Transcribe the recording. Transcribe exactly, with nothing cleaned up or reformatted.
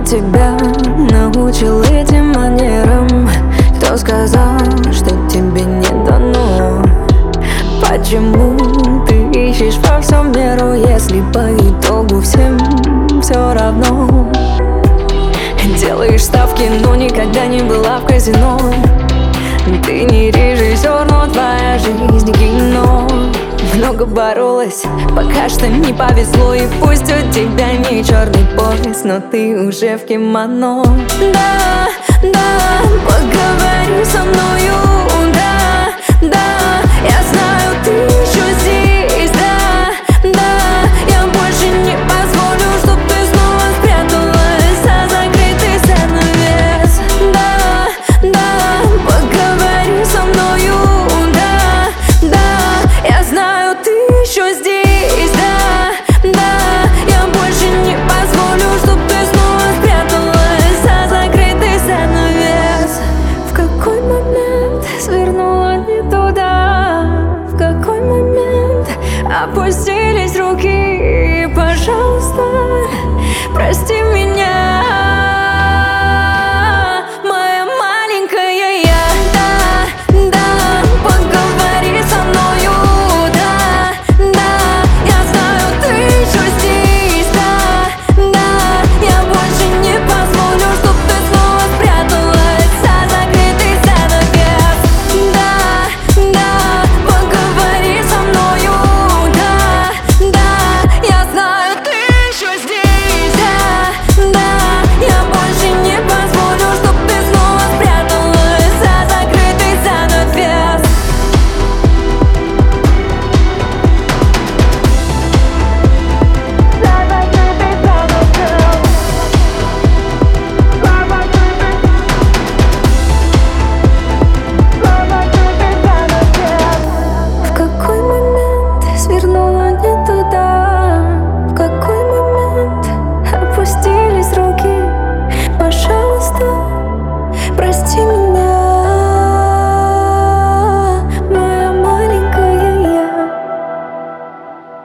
тебя научил этим манерам? Кто сказал, что тебе не дано? Почему ты ищешь во всем меру, если по итогу всем все равно? Делаешь ставки, но никогда не была в казино. Ты не режиссер, но твоя жизнь кино. Много боролась, пока что не повезло. И пусть у тебя не черный пояс, но ты уже в кимоно. Да, да, поговори со мною. Да, да, я знаю, ты еще здесь. Да, да, я больше не позволю, чтоб ты снова спряталась за закрытый занавес. Да, да, поговори со мною. Да, да, я знаю, ты еще здесь. Да, да, я больше не позволю, чтоб ты снова спряталась за закрытый занавес. В какой момент свернула не туда? В какой момент опустились руки? Пожалуйста, прости меня.